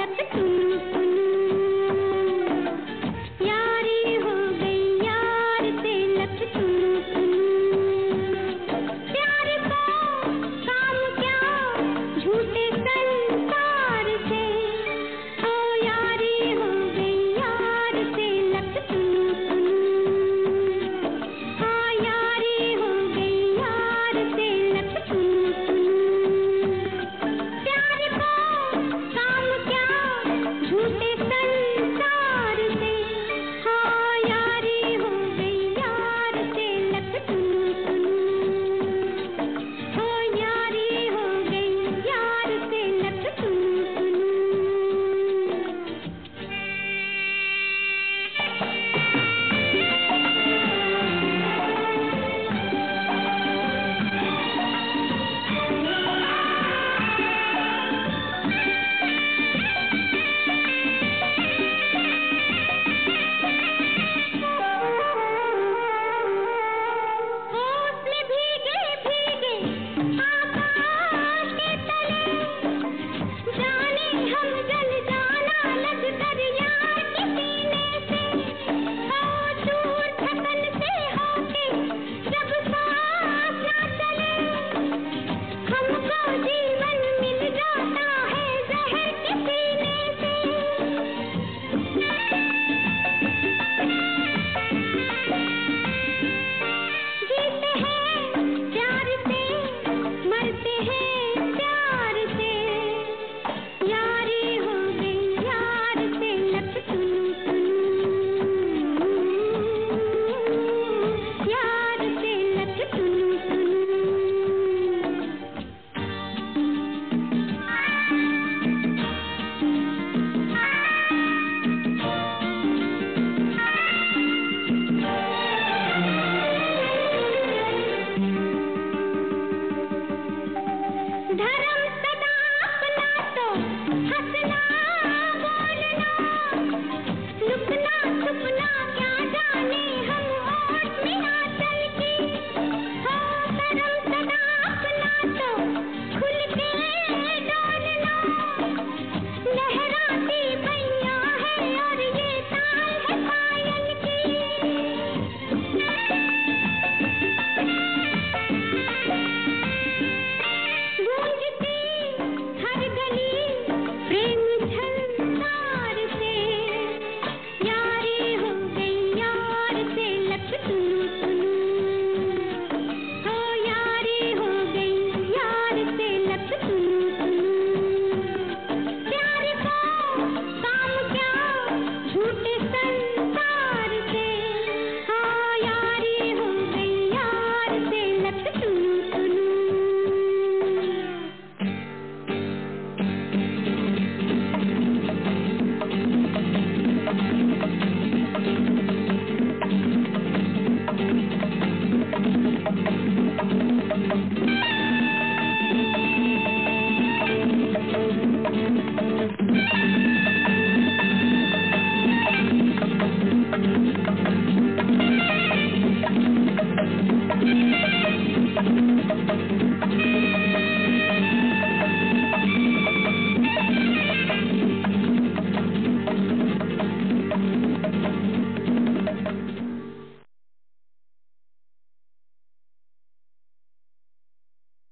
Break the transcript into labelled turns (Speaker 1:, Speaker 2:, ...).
Speaker 1: Luck टुनु टुनु, यारी हो गई यार से लक टुनु टुनु। प्यार को काम क्या झूठे संसार से, ओ यारी हो गई यार से लक टुनु टुनु, हाँ यारी हो गई यार से लक टुनु टुनु। प्यार को काम क्या झूठे संसार से, हाँ यारी हो गई यार से लक टुनु टुनु, हो यारी हो गई यार से लक टुनु टुनु। होश में भीगे भीगे आकाश के तले, जाने हम जल जाना लग कर यार के सीने से। ओ दूर थकन से होके जब सांस ना चले, हमको जीवन मिल जाता है जहर के सीने से। जीते हैं प्यार से, मरते हैं प्यार से, यारी हो गई यार से लक टुनु टुनु, यार से लक टुनु टुनु। धर्म सदा अपना तो हंसना बोलना, लुकना